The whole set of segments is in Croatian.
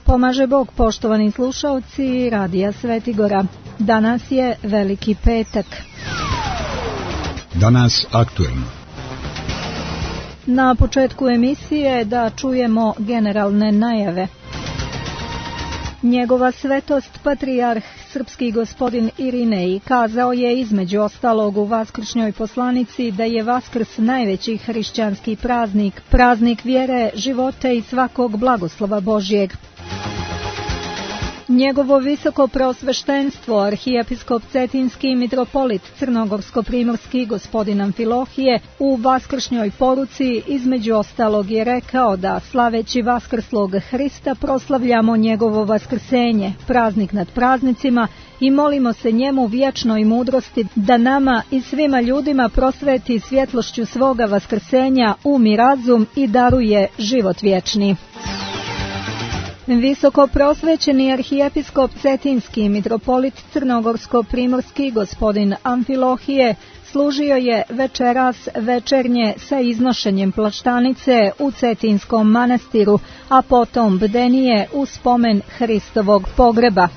Pomaže Bog, poštovani slušaoci Radija Svetigora. Danas je Veliki petak. Danas aktuelno. Na početku emisije da čujemo generalne najave. Njegova svetost patrijarh srpski gospodin Irinej kazao je između ostalog u vaskršnjoj poslanici da je Vaskrs najveći hrišćanski praznik, praznik vjere, života i svakog blagoslova Božjeg. Njegovo visoko preosveštenstvo, arhijepiskop Cetinski i mitropolit Crnogorsko-primorski gospodin Amfilohije u vaskršnjoj poruci između ostalog je rekao da slaveći vaskrslog Hrista proslavljamo njegovo vaskrsenje, praznik nad praznicima, i molimo se njemu vječnoj mudrosti da nama i svima ljudima prosveti svjetlošću svoga vaskrsenja um i razum i daruje život vječni. Visoko prosvećeni arhijepiskop Cetinski i mitropolit Crnogorsko-primorski gospodin Amfilohije služio je večeras večernje sa iznošenjem plaštanice u Cetinskom manastiru, a potom bdenije u spomen Hristovog pogreba.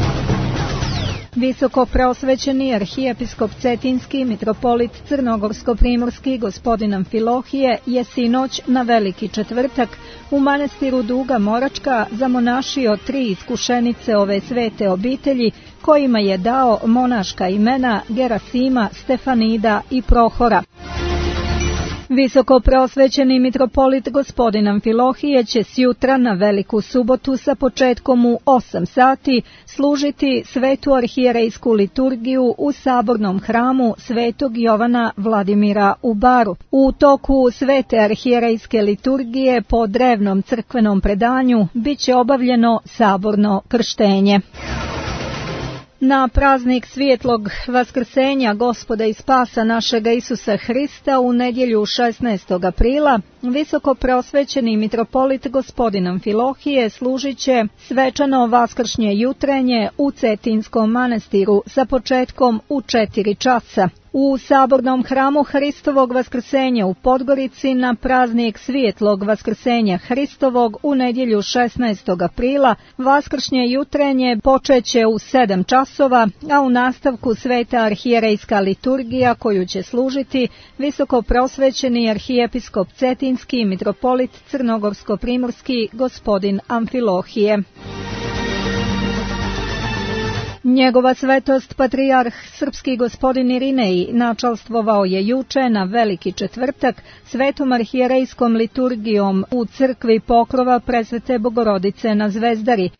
Visoko preosvećeni arhijepiskop Cetinski, mitropolit Crnogorsko-primorski gospodin Amfilohije je sinoć na Veliki četvrtak u manastiru Duga Moračka zamonašio 3 iskušenice ove svete obitelji, kojima je dao monaška imena Gerasima, Stefanida i Prohora. Visoko preosvećeni mitropolit gospodin Amfilohije će sjutra na Veliku subotu sa početkom u 8 sati služiti svetu arhijerejsku liturgiju u sabornom hramu Svetog Jovana Vladimira u Baru. U toku svete arhijerejske liturgije po drevnom crkvenom predanju bit će obavljeno saborno krštenje. Na praznik svjetlog vaskrsenja Gospoda i spasa našega Isusa Hrista u nedjelju 16. aprila visoko preosvećeni mitropolit gospodin Amfilohije služit će svečano vaskršnje jutrenje u Cetinskom manastiru sa početkom u 4 časa. U sabornom hramu Hristovog vaskrsenja u Podgorici na praznik svjetlog vaskrsenja Hristovog u nedjelju 16. aprila vaskršnje jutrenje počeće u 7 časova, a u nastavku sveta arhijerejska liturgija koju će služiti visoko prosvećeni arhijepiskop Cetinski i mitropolit Crnogorsko-primorski gospodin Amfilohije. Njegova svetost patrijarh srpski gospodin Irinej načalstvovao je juče na Veliki četvrtak svetom arhijerejskom liturgijom u crkvi Pokrova Presvete Bogorodice na Zvezdari.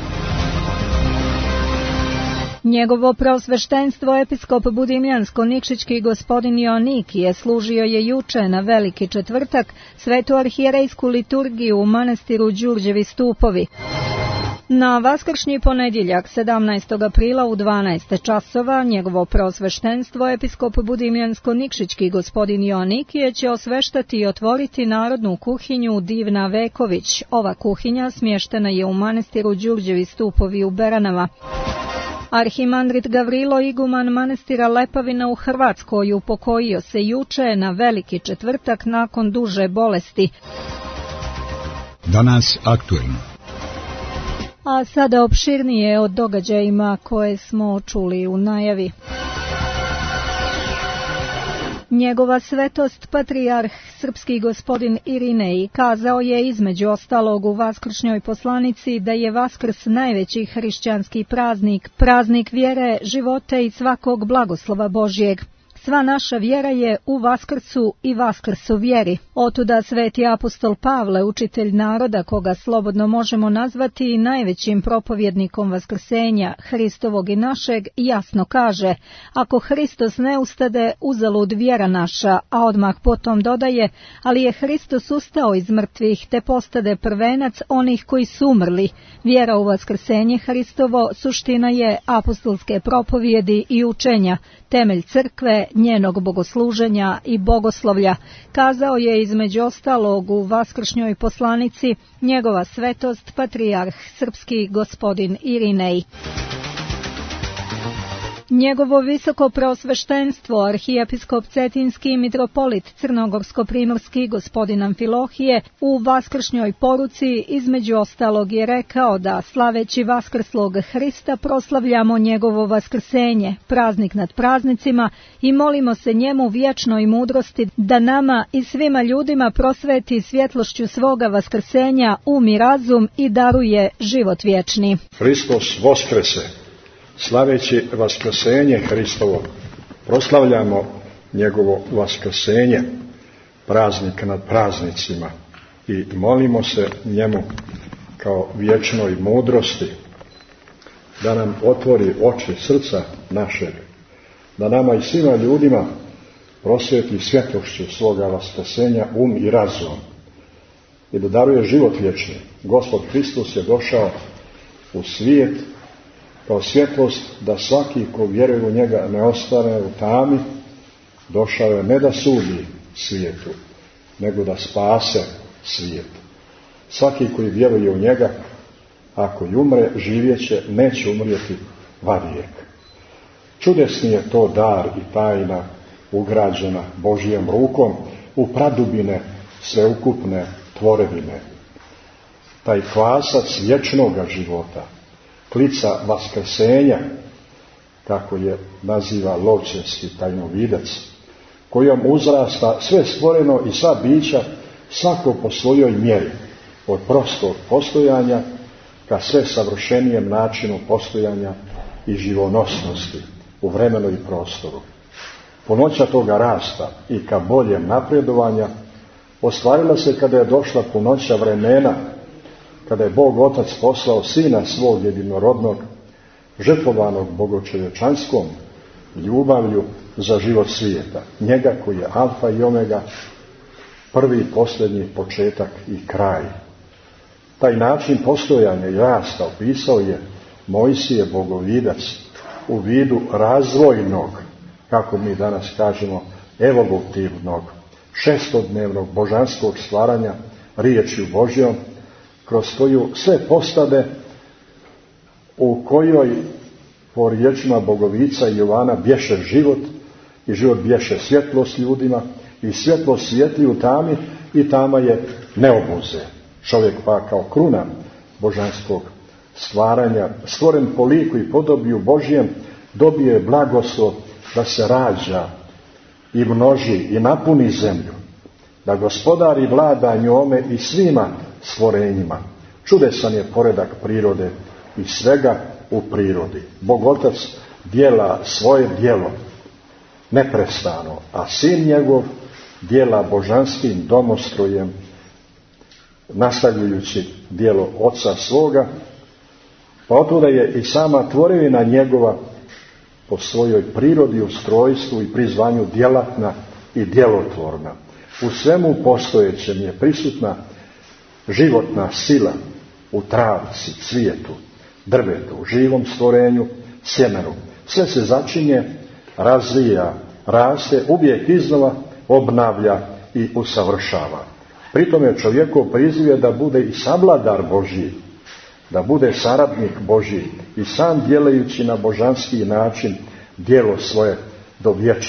Njegovo preosveštenstvo episkop Budimljansko-Nikšićki gospodin Joannikije služio je juče na Veliki četvrtak svetu arhijerejsku liturgiju u manastiru Đurđevi stupovi. Na vaskršnji ponedjeljak 17. aprila u 12 časova njegovo preosveštenstvo episkop Budimljansko-Nikšićki gospodin Joannikije će osveštati i otvoriti narodnu kuhinju Divna Veković. Ova kuhinja smještena je u manastiru Đurđevi stupovi u Beranama. Arhimandrit Gavrilo, iguman manastira Lepavina u Hrvatskoj, upokojio se juče na Veliki četvrtak nakon duže bolesti. Danas aktuelno. A sada opširnije o događajima koje smo čuli u najavi. Njegova svetost patrijarh srpski gospodin Irinej kazao je između ostalog u vaskršnjoj poslanici da je Vaskrs najveći hrišćanski praznik, praznik vjere, života i svakog blagoslova Božjeg. Sva naša vjera je u Vaskrsu i Vaskrsu vjeri. Otuda sveti apostol Pavle, učitelj naroda, koga slobodno možemo nazvati najvećim propovjednikom vaskrsenja Hristovog i našeg, jasno kaže: ako Hristos ne ustade, uzalud vjera naša, a odmah potom dodaje: ali je Hristos ustao iz mrtvih, te postade prvenac onih koji su umrli. Vjera u vaskrsenje Hristovo suština je apostolske propovjedi i učenja, temelj crkve, njenog bogosluženja i bogoslovlja, kazao je između ostalog u vaskršnjoj poslanici njegova svetost patrijarh srpski gospodin Irinej. Njegovo visoko preosveštenstvo, arhijepiskop Cetinski i mitropolit Crnogorsko-primorski gospodin Amfilohije u vaskršnjoj poruci između ostalog je rekao da slaveći vaskrslog Hrista proslavljamo njegovo vaskrsenje, praznik nad praznicima, i molimo se njemu vječnoj mudrosti da nama i svima ljudima prosveti svjetlošću svoga vaskrsenja um i razum i daruje život vječni. Hristos voskrese. Slaveći vaskrsenje Hristovo, proslavljamo njegovo vaskrsenje, praznik nad praznicima, i molimo se njemu kao vječnoj mudrosti da nam otvori oči srca našeg, da nama i svima ljudima prosvjeti svjetlošću svoga vaskrsenja um i razum i da daruje život vječni. Gospod Hristos je došao u svijet kao svjetlost, da svaki ko vjeruje u njega ne ostane u tami. Došao je ne da sudi svijetu, nego da spase svijet. Svaki koji vjeruje u njega, ako i umre, živjeće, neće umrijeti vavijek. Čudesni je to dar i tajna ugrađena Božijom rukom u pradubine sveukupne tvorevine. Taj kvasac vječnoga života, klica vaskrsenja, kako je naziva Lovćevski tajnovidac, kojom uzrasta sve stvoreno i sva bića, svako po svojoj mjeri, od prostog postojanja ka sve savršenijem načinu postojanja i živonosnosti u vremenu i prostoru. Punoća toga rasta i ka boljem napredovanja ostvarila se kada je došla punoća vremena, kada je Bog Otac poslao Sina svog jedinorodnog, žrtvovanog bogočovječanskom ljubavlju za život svijeta. Njega koji je alfa i omega, prvi i posljednji, početak i kraj. Taj način postojanja i rasta opisao je Mojsije bogovidac u vidu razvojnog, kako mi danas kažemo, evolutivnog, šestodnevnog božanskog stvaranja riječju Božjom, kroz koju sve postade, u kojoj po riječima Bogovica i Jovana bješe život, i život bješe svjetlost ljudima, i svjetlost svijetli u tami, i tama je neobuze. Čovjek pa kao kruna božanskog stvaranja, stvoren po liku i podobiju Božjem, dobije blagoslov da se rađa i množi i napuni zemlju, da gospodari vlada njome i svima stvorenjima. Čudesan je poredak prirode i svega u prirodi. Bog Otac dijela svoje djelo neprestano, a Sin njegov dijela božanskim domostrojem, nastavljajući djelo Oca svoga, pa otuda je i sama tvorevina njegova po svojoj prirodi, ustrojstvu i prizvanju djelatna i djelotvorna. U svemu postojećem je prisutna životna sila, u travci, cvijetu, drvetu, živom stvorenju, sjemenu. Sve se začinje, razvija, raste, uvijek iznova obnavlja i usavršava. Pritom je čovjekov priziv je da bude i savladar Božji, da bude saradnik Božji i sam djelajući na božanski način djelo svoje do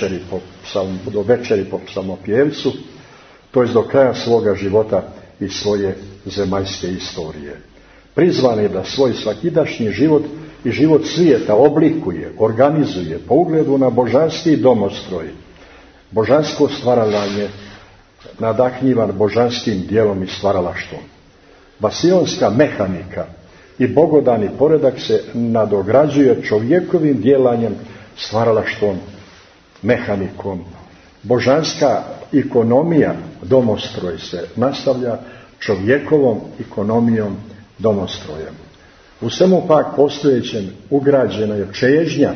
večeri po psalmopjevcu, to je do kraja svoga života i svoje zemaljske istorije. Prizvan je da svoj svakidašnji život i život svijeta oblikuje, organizuje po ugledu na božanski domostroj, božansko stvaralanje nadahnjivan božanskim djelom i stvaralaštvom. Vasilonska mehanika i bogodani poredak se nadograđuje čovjekovim djelanjem, stvaralaštvom, mehanikom. Božanska ekonomija domostroj se nastavlja čovjekovom ekonomijom domostrojem. U svemu pak postojećem ugrađena je čežnja,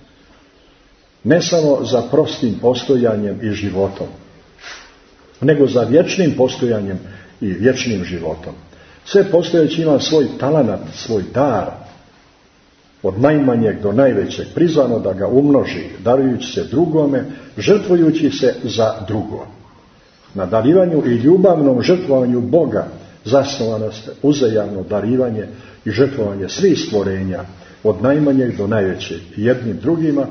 ne samo za prostim postojanjem i životom, nego za vječnim postojanjem i vječnim životom. Sve postojeće ima svoj talenat, svoj dar, od najmanjeg do najvećeg, prizvano da ga umnoži, darujući se drugome, žrtvujući se za drugo. Na darivanju i ljubavnom žrtvovanju Boga zasnovano se uzajamno darivanje i žrtvovanje svih stvorenja, od najmanjeg do najvećeg, jednim drugima,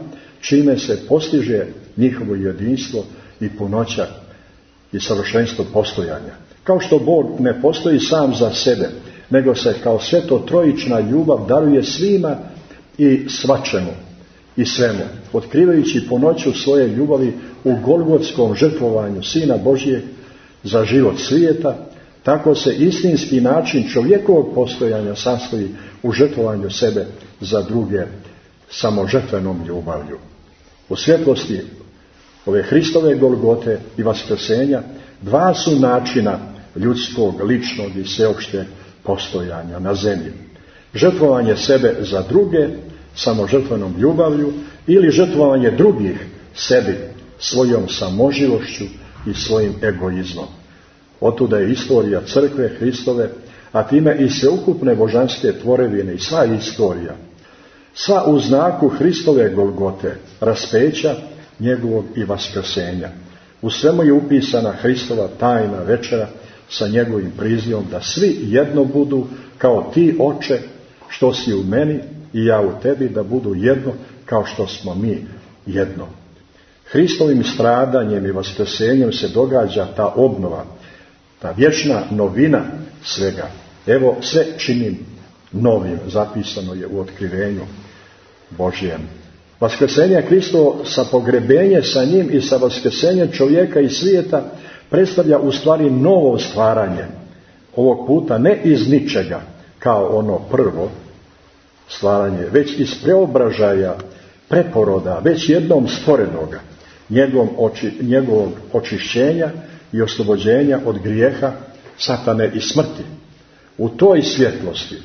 čime se postiže njihovo jedinstvo i punoća i savršenstvo postojanja. Kao što Bog ne postoji sam za sebe, nego se kao sveto trojična ljubav daruje svima i svačemu i svemu, otkrivajući punoću svoje ljubavi u golgotskom žrtvovanju Sina Božijeg za život svijeta, tako se istinski način čovjekovog postojanja sastoji u žrtvovanju sebe za druge samožrtvenom ljubavlju. U svjetlosti ove Hristove Golgote i vaskrsenja dva su načina ljudskog, ličnog i sveopšte postojanja na zemlji. Žrtvovanje sebe za druge samožrtvenom ljubavlju ili žrtvovanje drugih sebi svojom samoživošću i svojim egoizmom. Otuda je istorija crkve Hristove, a time i sveukupne božanske tvorevine i sva istorija, sva u znaku Hristove Golgote, raspeća njegovog i vaskrsenja. U svemu je upisana Hristova tajna večera sa njegovim prizivom da svi jedno budu kao ti, Oče, što si u meni i ja u tebi, da budu jedno kao što smo mi jedno. Hristovim stradanjem i vaskrsenjem se događa ta obnova, ta vječna novina svega. Evo, sve činim novim, zapisano je u otkrivenju Božjem. Vaskrsenje Hristovo sa pogrebenje sa njim i sa vaskrsenjem čovjeka i svijeta predstavlja u stvari novo stvaranje. Ovog puta ne iz ničega, kao ono prvo stvaranje, već iz preobražaja, preporoda, već jednom stvorenoga, njegovog očišćenja i oslobođenja od grijeha, satane i smrti. U toj svjetlosti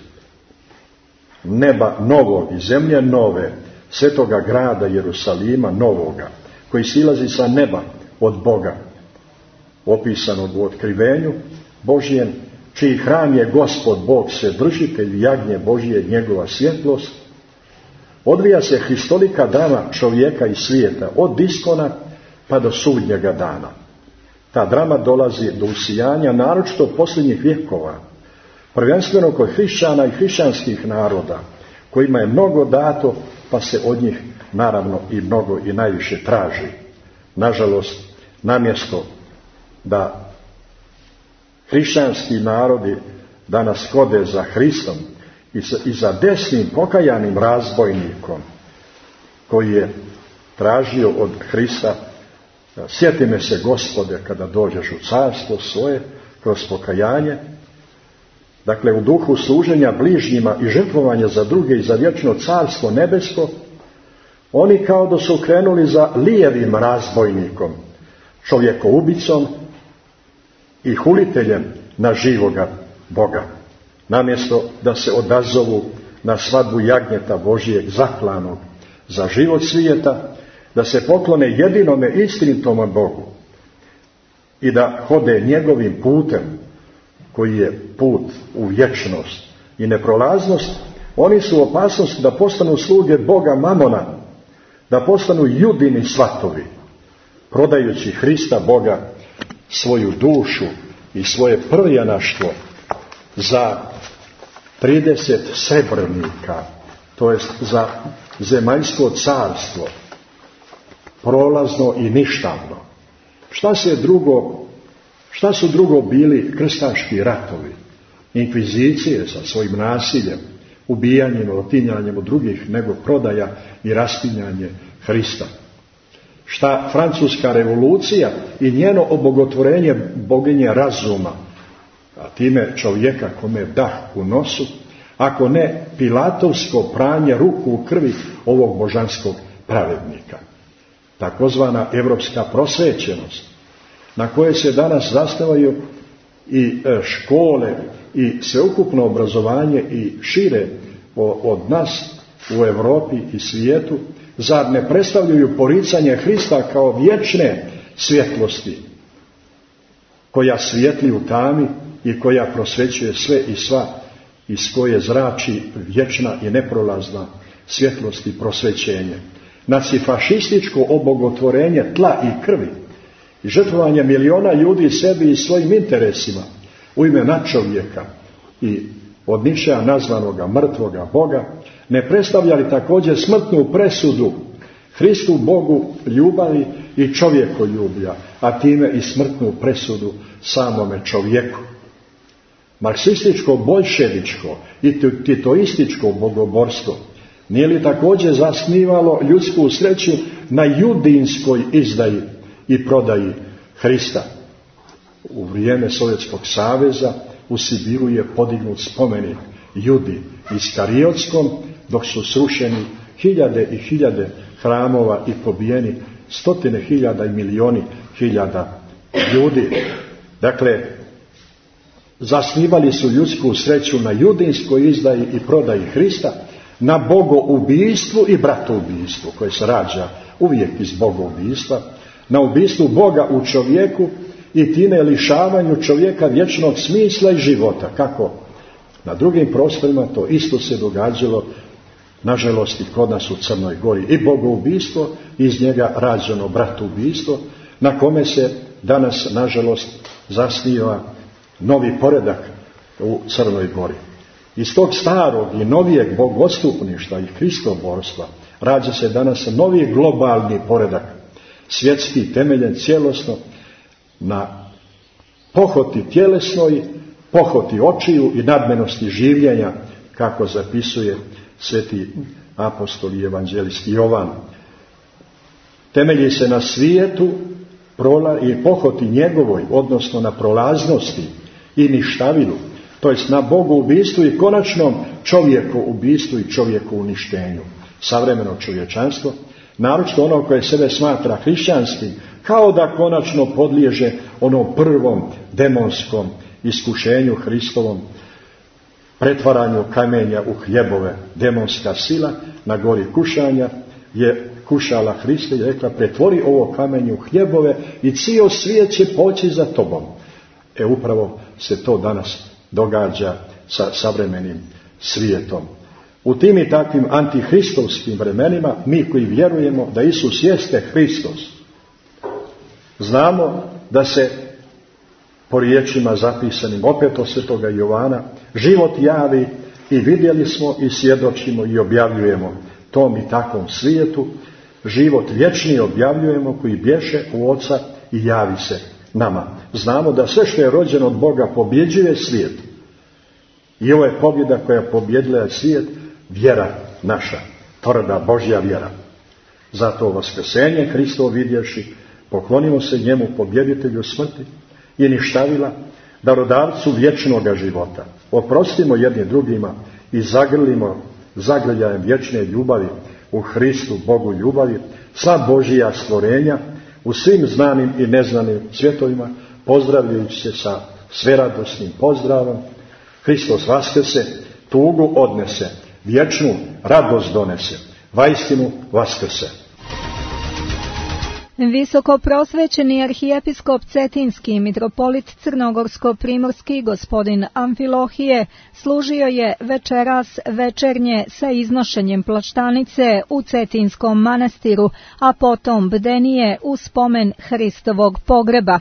neba novog i zemlje nove, svetoga grada Jerusalima novoga, koji silazi sa neba od Boga, opisanog u otkrivenju Božjem, čiji hram je Gospod Bog Vседržitelj, jagnje Božije, njegova svjetlost, odvija se hristolika drama čovjeka i svijeta, od iskona pa do sudnjega dana. Ta drama dolazi do usijanja, naročito posljednjih vjekova, prvenstveno kod hrišćana i hrišćanskih naroda, kojima je mnogo dato, pa se od njih naravno i mnogo i najviše traži. Nažalost, namjesto da hrišćanski narodi danas hode za Hristom i za desnim pokajanim razbojnikom koji je tražio od Hrista: sjeti me se, Gospode, kada dođeš u carstvo svoje, kroz pokajanje. Dakle, u duhu služenja bližnjima i žrtvovanja za druge i za vječno carstvo nebesko, oni kao da su krenuli za lijevim razbojnikom, čovjekoubicom i huliteljem na živoga Boga. Namjesto da se odazovu na svadbu jagnjeta Božijeg zaklanog za život svijeta, da se poklone jedinome istinitome Bogu i da hode njegovim putem, koji je put u vječnost i neprolaznost, oni su u opasnosti da postanu sluge Boga Mamona, da postanu judini svatovi, prodajući Hrista Boga, svoju dušu i svoje prljanaštvo za 30 srebrnika, to jest za zemaljsko carstvo, prolazno i ništavno. Šta su drugo bili krstaški ratovi, inkvizicije sa svojim nasiljem, ubijanjem, otinjanjem od drugih, nego prodaja i raspinjanje Hrista? Šta francuska revolucija i njeno obogotvorenje boginje razuma, a time čovjeka kome dah u nosu, ako ne pilatovsko pranje ruku u krvi ovog božanskog pravednika? Takozvana evropska prosvećenost, na koje se danas zastavaju i škole i sveukupno obrazovanje i šire od nas u Europi i svijetu, zar ne predstavljaju poricanje Hrista kao vječne svjetlosti, koja svijetli u tami i koja prosvećuje sve i sva, iz koje zrači vječna i neprolazna svjetlost i prosvećenje? Nacifašističko obogotvorenje tla i krvi i žrtvovanje miliona ljudi sebi i svojim interesima u ime nadčovjeka i od Nišea nazvanoga mrtvoga Boga, ne predstavlja li također smrtnu presudu Hristu Bogu ljubavi i čovjekoljublja, a time i smrtnu presudu samome čovjeku. Marksističko, boljševičko i titoističko bogoborstvo nije li također zasnivalo ljudsku sreću na judinskoj izdaji i prodaji Hrista? U vrijeme Sovjetskog saveza u Sibiru je podignut spomenik Judi Iskariotskom, dok su srušeni hiljade i hiljade hramova i pobijeni stotine hiljada i milijuni hiljada ljudi. Dakle, zasnivali su ljudsku sreću na judinskoj izdaji i prodaji Hrista, na bogoubijstvu i bratoubijstvu koje se rađa uvijek iz bogoubijstva, na ubijstvu Boga u čovjeku i time lišavanju čovjeka vječnog smisla i života. Kako na drugim prostorima, to isto se događalo, nažalost, i kod nas u Crnoj Gori. I bogoubijstvo, iz njega rađeno bratoubijstvo, na kome se danas, nažalost, zasniva novi poredak u Crnoj Gori. Iz tog starog i novijeg bogostupništva i hristoborstva rađa se danas novi globalni poredak, svjetski, temeljen cijelosno na pohoti tjelesnoj, pohoti očiju i nadmenosti življenja, kako zapisuje sveti apostol i evanđelist Jovan. Temelji se na svijetu i pohoti njegovoj, odnosno na prolaznosti i ništavilu, to jest na bogoubistvu i konačnom čovjekoubistvu i čovjekouništenju. Savremeno čovječanstvo, naročito ono koje sebe smatra hrišćanskim, kao da konačno podliježe onom prvom demonskom iskušenju Hristovom, pretvaranju kamenja u hljebove. Demonska sila na gori kušanja je kušala Hrista i rekla: pretvori ovo kamenje u hljebove i cijel svijet će poći za tobom. Upravo se to danas događa sa savremenim svijetom. U tim i takvim antihristovskim vremenima, mi koji vjerujemo da Isus jeste Hristos, znamo da se po riječima zapisanim opet od svetoga Jovana život javi i vidjeli smo i svjedočimo i objavljujemo tom i takvom svijetu. Život vječni objavljujemo koji bješe u Oca i javi se nama. Znamo da sve što je rođeno od Boga pobjeđuje svijet. I ovo je pobjeda koja pobjedila svijet, vjera naša, tvrda Božja vjera. Zato vaskrsenje Hristovo vidjevši, poklonimo se njemu, pobjeditelju smrti i ništavila, darodavcu vječnoga života. Oprostimo jedni drugima i zagrlimo zagrljajem vječne ljubavi u Hristu Bogu ljubavi, sva Božija stvorenja u svim znanim i neznanim svjetovima, pozdravljajući se sa sveradosnim pozdravom. Hristos vaskrse, tugu odnese, vječnu radost donese, vaistinu vaskrse. Visoko prosvećeni arhijepiskop Cetinski mitropolit Crnogorsko-primorski gospodin Amfilohije služio je večeras večernje sa iznošenjem plaštanice u Cetinskom manastiru, a potom bdenije u spomen Hristovog pogreba.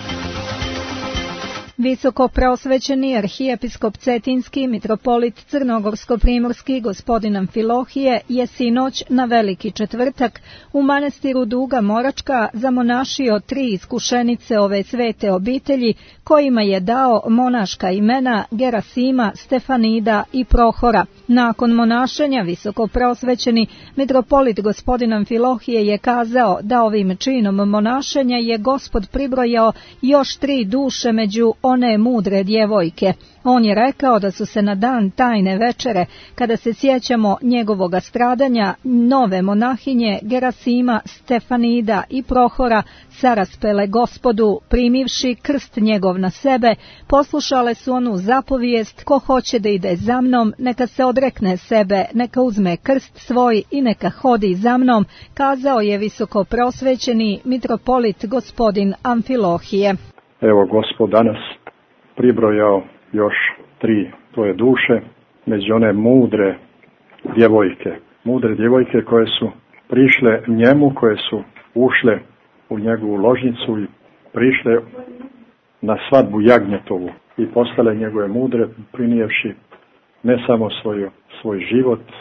Visoko prosvećeni arhijepiskop Cetinski mitropolit Crnogorsko-primorski gospodin Amfilohije je sinoć na Veliki četvrtak u manastiru Duga Moračka zamonašio 3 iskušenice ove svete obitelji, kojima je dao monaška imena Gerasima, Stefanida i Prohora. Nakon monašenja visoko prosvećeni mitropolit gospodin Amfilohije je kazao da ovim činom monašenja je Gospod pribrojao još 3 duše među one mudre djevojke. On je rekao da su se na dan tajne večere, kada se sjećamo njegovoga stradanja, nove monahinje Gerasima, Stefanida i Prohora saraspele Gospodu, primivši krst njegov na sebe, poslušale su onu zapovijest: ko hoće da ide za mnom, neka se odrekne sebe, neka uzme krst svoj i neka hodi za mnom, kazao je visoko prosvećeni mitropolit gospodin Amfilohije. Evo, Gospod danas pribrojao još 3 tvoje duše među one mudre djevojke koje su prišle njemu, koje su ušle u njegovu ložnicu i prišle na svadbu jagnjetovu i postale njegove mudre, prinijevši ne samo svoj život,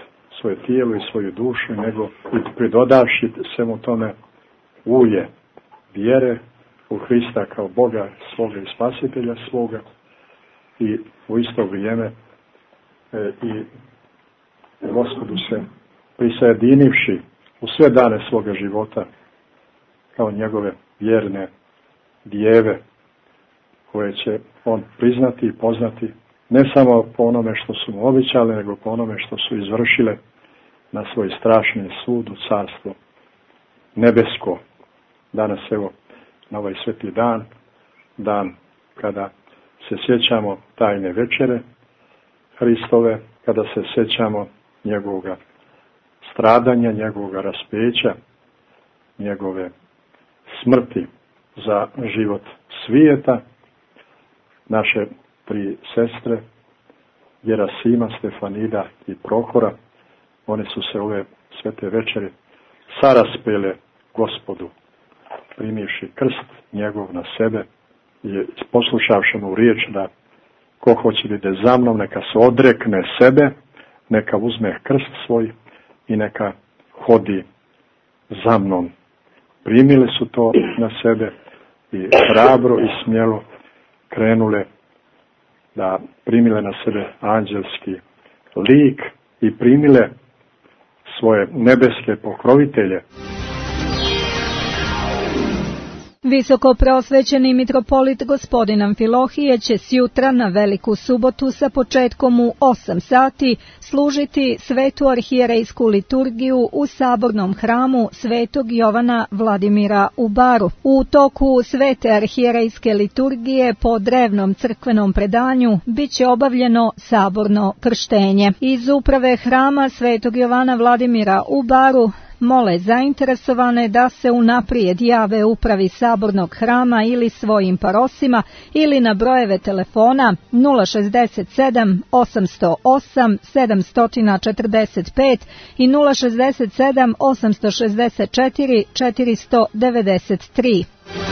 svoje tijelo i svoju dušu, nego i pridodavši svemu tome ulje vjere u Hrista kao Boga svoga i Spasitelja svoga, i u isto vrijeme i Gospodu se prisajedinivši u sve dane svoga života kao njegove vjerne djeve, koje će on priznati i poznati ne samo po onome što su mu obećale, nego po onome što su izvršile na svoj strašni sud u carstvo nebesko. Danas, evo, na ovaj sveti dan kada se sjećamo tajne večere Hristove, kada se sjećamo njegovoga stradanja, njegovoga raspeća, njegove smrti za život svijeta, naše tri sestre, Gerasima, Stefanida i Prohora, one su se ove svete večeri saraspele Gospodu, primivši krst njegov na sebe i poslušavši mu riječ da ko hoće da ide za mnom, neka se odrekne sebe, neka uzme krst svoj i neka hodi za mnom. Primili su to na sebe i hrabro i smjelo krenule da primile na sebe anđelski lik i primile svoje nebeske pokrovitelje. Visoko preosvećeni mitropolit gospodin Amfilohije će sjutra na Veliku subotu sa početkom u 8 sati služiti svetu arhijerejsku liturgiju u sabornom hramu Svetog Jovana Vladimira u Baru. U toku svete arhijerejske liturgije po drevnom crkvenom predanju bit će obavljeno saborno krštenje. Iz uprave hrama Svetog Jovana Vladimira u Baru mole zainteresovane da se unaprijed jave upravi sabornog hrama ili svojim parosima ili na brojeve telefona 067 808 745 i 067 864 493.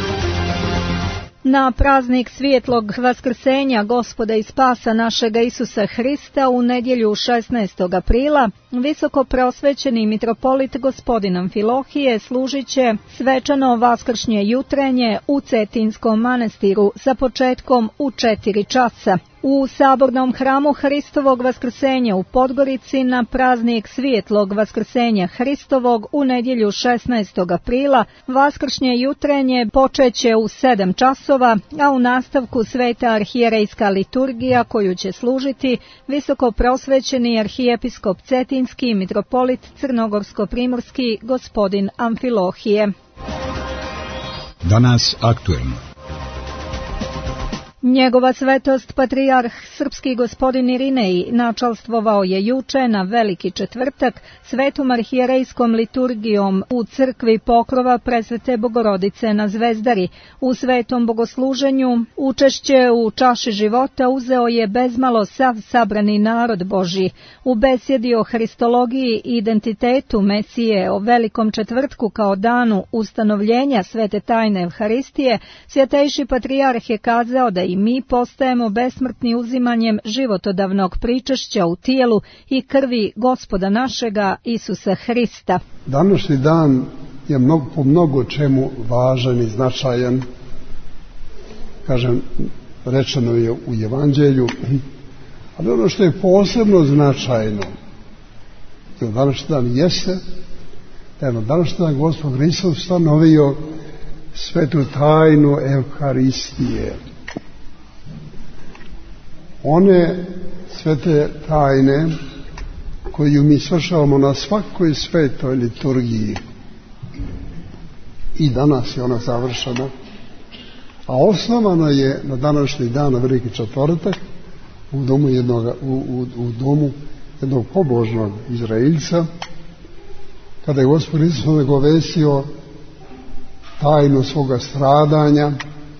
Na praznik Svijetlog Vaskrsenja Gospoda i Spasa našega Isusa Hrista u nedjelju 16. aprila visoko preosvećeni mitropolit gospodin Amfilohije služit će svečano vaskršnje jutrenje u Cetinjskom manastiru sa početkom u 4 časa. U sabornom hramu Hristovog Vaskrsenja u Podgorici na praznik Svijetlog Vaskrsenja Hristovog u nedjelju 16. aprila vaskršnje jutrenje počeće u 7 časova, a u nastavku sveta arhijerejska liturgija koju će služiti visoko preosvećeni arhijepiskop Cetinjski mitropolit Crnogorsko-primorski gospodin Amfilohije. Danas aktuelno. Njegova svetost patrijarh srpski gospodin Irinej načalstvovao je juče na Veliki četvrtak svetom arhijerejskom liturgijom u crkvi Pokrova Presvete Bogorodice na Zvezdari. U svetom bogosluženju učešće u čaši života uzeo je bezmalo sav sabrani narod Božji. U besjedi o hristologiji i identitetu Mesije, o Velikom četvrtku kao danu ustanovljenja svete tajne Evharistije, svjetejši patrijarh je kazao da i mi postajemo besmrtni uzimanjem životodavnog pričešća u tijelu i krvi Gospoda našega Isusa Hrista. Današnji dan je po mnogo čemu važan i značajan. Kažem, rečeno je u Evanđelju, ali ono što je posebno značajno današnji dan jeste da današnji dan Gospod Hristos ustanovio svetu tajnu Evharistije. One svete tajne koju mi svršavamo na svakoj svetoj liturgiji, i danas je ona završena, a osnovana je na današnji dan, na Veliki četvrtak, u domu jednog pobožnog Izraelca, kada je Gospod Isus nagovestio tajnu svoga stradanja,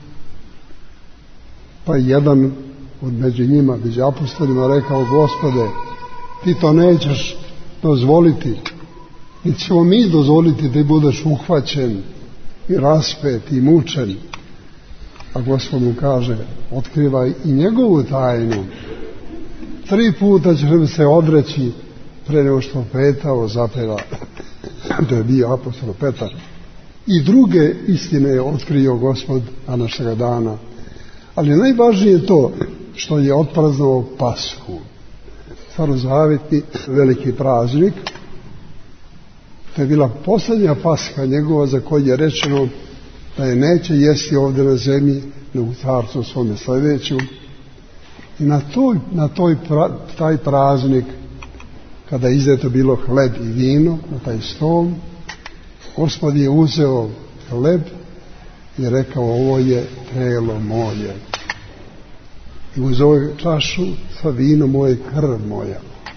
pa jedan od među njima, među apostolima, rekao: Gospode, ti to nećeš dozvoliti, niti ćemo mi dozvoliti da budeš uhvaćen i raspet i mučen. A Gospod mu kaže: otkrivaj i njegovu tajnu. 3 puta ćeš se odreći pre nego što petao zapeva da je bio apostol Petar. I druge istine je otkrio Gospod na našega dana. Ali najvažnije je to što je otpraznovao Pashu. Starozavjetni veliki praznik. To je bila posljednja Pasha njegova za koju je rečeno da je neće jesti ovdje na zemlji, nego u carstvu svome sljedeću. I taj praznik, kada je izdato bilo hleb i vino na taj stol, Gospod je uzeo hleb i rekao, ovo je telo moje. I uzeo je čašu sa vino moje, krv moja.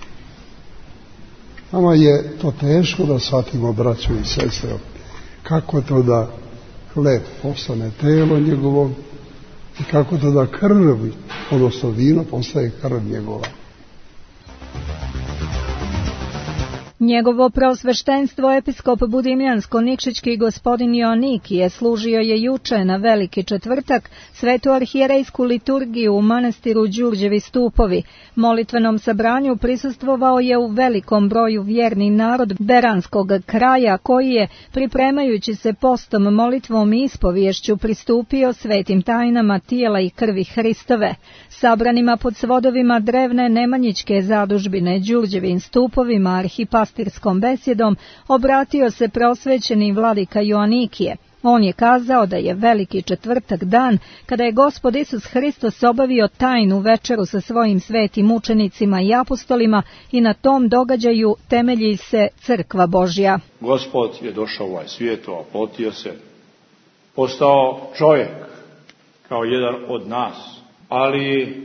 Nama je to teško da shvatimo, braćo i sestre, kako to da hleb postane telo njegovo i kako to da krv, odnosno vino, postaje krv njegova. Njegovo preosveštenstvo episkop Budimljansko-Nikšićki gospodin Joanikije služio je juče na Veliki četvrtak svetu arhijerejsku liturgiju u manastiru Đurđevi stupovi. Molitvenom sabranju prisustvovao je u velikom broju vjerni narod beranskog kraja koji je, pripremajući se postom, molitvom i ispovješću, pristupio svetim tajnama tijela i krvi Hristove. Sabranima pod svodovima drevne Nemanjićke zadužbine Đurđevim stupovima arhipastirskom besjedom obratio se preosvećeni vladika Joanikije. On je kazao da je Veliki četvrtak dan kada je Gospod Isus Hristos obavio tajnu večeru sa svojim svetim učenicima i apostolima i na tom događaju temelji se crkva Božja. Gospod je došao u ovaj svijet, oplotio se, postao čovjek kao jedan od nas, ali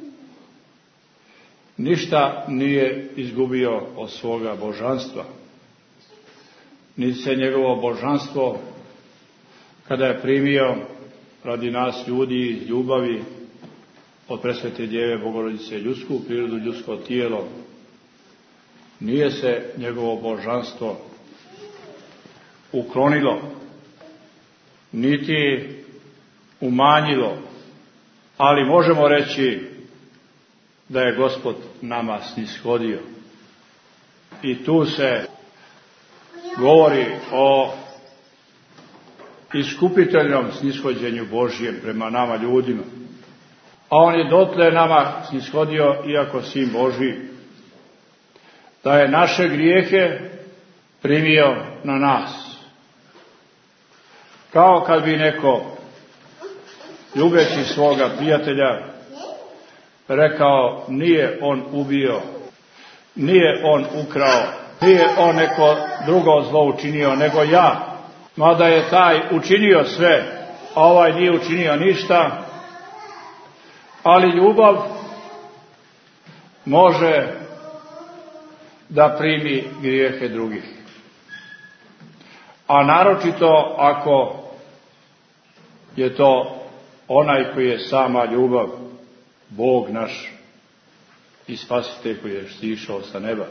ništa nije izgubio od svoga božanstva. Niti se njegovo božanstvo, kada je primio radi nas ljudi iz ljubavi od presvete Djeve Bogorodice ljudsku prirodu, ljudsko tijelo, nije se njegovo božanstvo uklonilo, niti umanjilo, ali možemo reći da je Gospod nama snishodio. I tu se govori o iskupiteljnom snishođenju Božjem prema nama ljudima. A on je dotle nama snishodio, iako sin Božji, da je naše grijehe primio na nas. Kao kad bi neko, ljubeći svoga prijatelja, rekao, nije on ubio, nije on ukrao, nije on neko drugo zlo učinio, nego ja. Mada je taj učinio sve, a ovaj nije učinio ništa, ali ljubav može da primi grijehe drugih. A naročito ako je to onaj koji je sama ljubav, Bog naš i Spasitelj koji je stišao sa neba.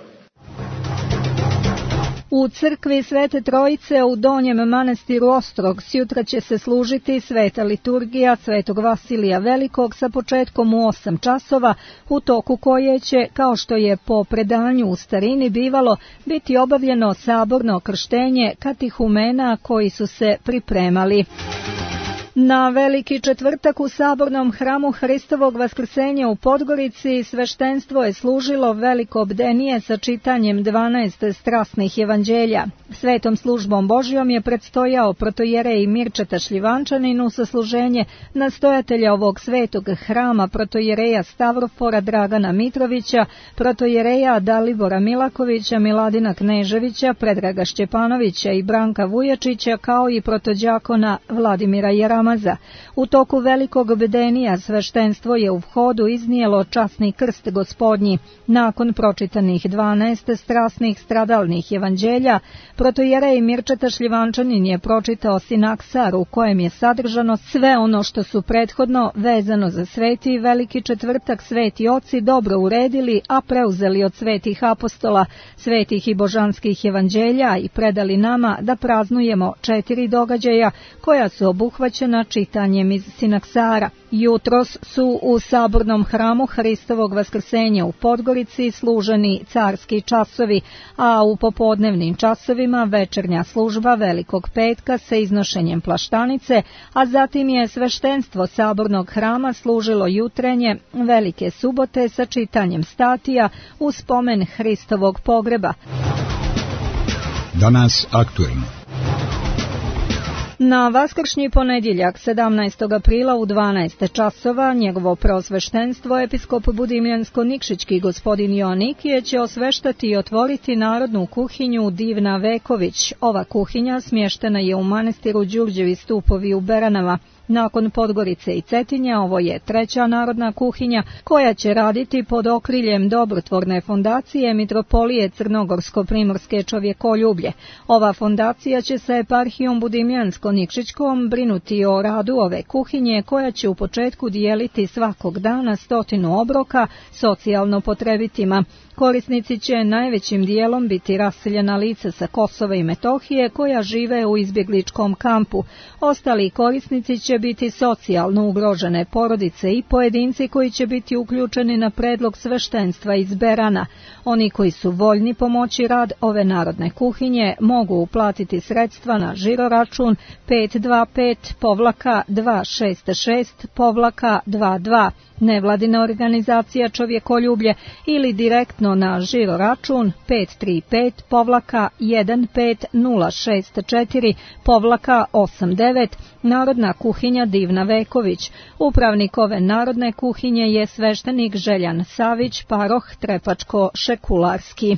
U crkvi Svete Trojice u Donjem manastiru Ostrog sjutra će se služiti sveta liturgija Svetog Vasilija Velikog sa početkom u 8 časova, u toku koje će, kao što je po predanju u starini bivalo, biti obavljeno saborno krštenje katihumena koji su se pripremali. Na Veliki četvrtak u sabornom hramu Hristovog vaskrsenja u Podgorici sveštenstvo je služilo veliko bdenije sa čitanjem 12 strasnih evanđelja. Svetom službom Božjom je predstojao protojerej Mirčeta Šljivančanin u sasluženje nastojatelja ovog svetog hrama protojereja Stavrofora Dragana Mitrovića, protojereja Dalibora Milakovića, Miladina Kneževića, Predraga Šćepanovića i Branka Vujačića, kao i protođakona Vladimira Jaramaza. U toku velikog bdenija sveštenstvo je u vhodu iznijelo časni krst Gospodnji. Nakon pročitanih 12 strasnih stradalnih evanđelja, protojerej Mirčeta Šljivančanin je pročitao sinaksar u kojem je sadržano sve ono što su prethodno vezano za sveti Veliki četvrtak sveti oci dobro uredili, a preuzeli od svetih apostola, svetih i božanskih evanđelja i predali nama da praznujemo 4 događaja koja su obuhvaćena završena čitanjem iz Sinaksara. Jutros su u sabornom hramu Hristovog vaskrsenja u Podgorici služeni carski časovi, a u popodnevnim časovima večernja služba Velikog petka sa iznošenjem plaštanice, a zatim je sveštenstvo sabornog hrama služilo jutrenje Velike subote sa čitanjem statija u spomen Hristovog pogreba. Danas aktuelno. Na vaskršnji ponedjeljak 17. aprila u 12 časova njegovo preosveštenstvo episkop Budimljansko-Nikšićki gospodin Joannikije će osveštati i otvoriti narodnu kuhinju Divna Veković. Ova kuhinja smještena je u manastiru Đurđevi stupovi u Beranama. Nakon Podgorice i Cetinja, ovo je treća narodna kuhinja koja će raditi pod okriljem dobrotvorne fondacije Mitropolije Crnogorsko-Primorske čovjekoljublje. Ova fondacija će sa eparhijom Budimljansko-Nikšićkom brinuti o radu ove kuhinje koja će u početku dijeliti svakog dana 100 obroka socijalno potrebitima. Korisnici će najvećim dijelom biti raseljena lica sa Kosova i Metohije koja žive u izbjegličkom kampu. Ostali korisnici će biti socijalno ugrožene porodice i pojedinci koji će biti uključeni na predlog sveštenstva iz Berana. Oni koji su voljni pomoći rad ove narodne kuhinje mogu uplatiti sredstva na žiroračun 525-266-22 nevladina organizacija Čovjekoljublje ili direktno na žiroračun 535-15064-89 Narodna kuhinja Divna Veković. Upravnik ove narodne kuhinje je sveštenik Željan Savić, paroh Trepačko-Šekularski.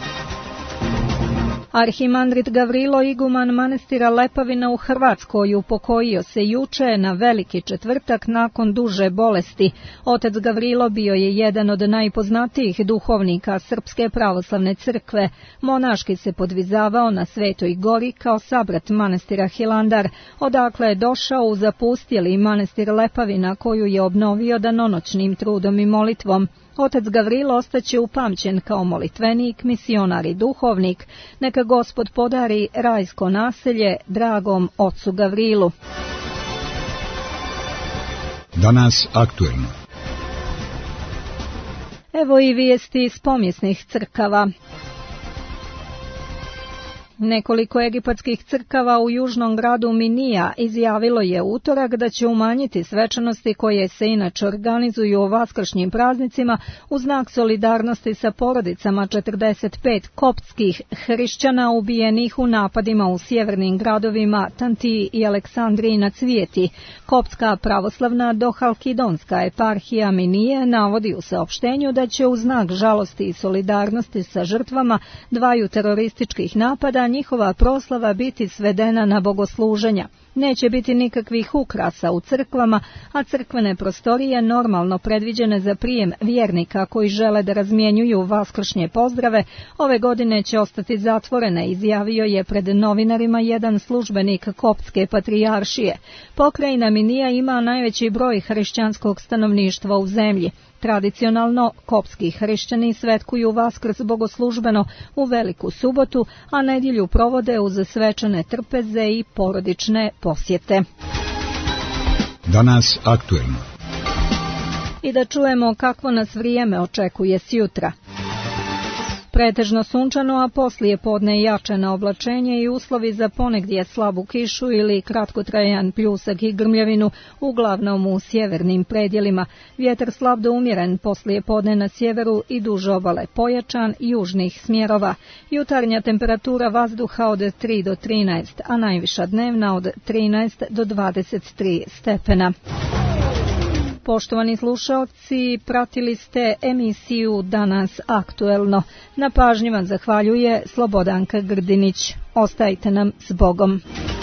Arhimandrit Gavrilo, iguman manastira Lepavina u Hrvatskoj, upokojio se juče na Veliki četvrtak nakon duže bolesti. Otac Gavrilo bio je jedan od najpoznatijih duhovnika Srpske pravoslavne crkve. Monaški se podvizavao na Svetoj gori kao sabrat manastira Hilandar, odakle je došao u zapustjeli manastir Lepavina koju je obnovio danonoćnim trudom i molitvom. Otac Gavrilo ostaće upamćen kao molitvenik, misionar i duhovnik. Neka Gospod podari rajsko naselje dragom ocu Gavrilu. Danas aktuelno. Evo i vijesti iz pomjesnih crkava. Nekoliko egipatskih crkava u južnom gradu Minija izjavilo je utorak da će umanjiti svečanosti koje se inače organizuju u vaskršnjim praznicima u znak solidarnosti sa porodicama 45 koptskih hrišćana ubijenih u napadima u sjevernim gradovima Tantiji i Aleksandriji na Cvijeti. Koptska pravoslavna dohalkidonska eparhija Minije navodi u saopštenju da će u znak žalosti i solidarnosti sa žrtvama dvaju terorističkih napada njihova proslava biti svedena na bogosluženja. Neće biti nikakvih ukrasa u crkvama, a crkvene prostorije normalno predviđene za prijem vjernika koji žele da razmjenjuju vaskršnje pozdrave, ove godine će ostati zatvorene, izjavio je pred novinarima jedan službenik koptske patrijaršije. Pokrajina Minija ima najveći broj hrišćanskog stanovništva u zemlji. Tradicionalno, koptski hrišćani svetkuju Vaskrs bogoslužbeno u Veliku subotu, a nedjelju provode uz svečane trpeze i porodične posjete. Danas aktuelno. I da čujemo kakvo nas vrijeme očekuje sjutra. Pretežno sunčano, a poslije podne jače na oblačenje i uslovi za ponegdje slabu kišu ili kratkotrajan pljusak i grmljavinu, uglavnom u sjevernim predjelima. Vjetar slab do umjeren, poslije podne na sjeveru i duž obale pojačan južnih smjerova. Jutarnja temperatura vazduha od 3 do 13, a najviša dnevna od 13 do 23 stepena. Poštovani slušalci, pratili ste emisiju Danas aktuelno. Na pažnji vam zahvaljuje Slobodanka Grdinić. Ostajte nam s Bogom.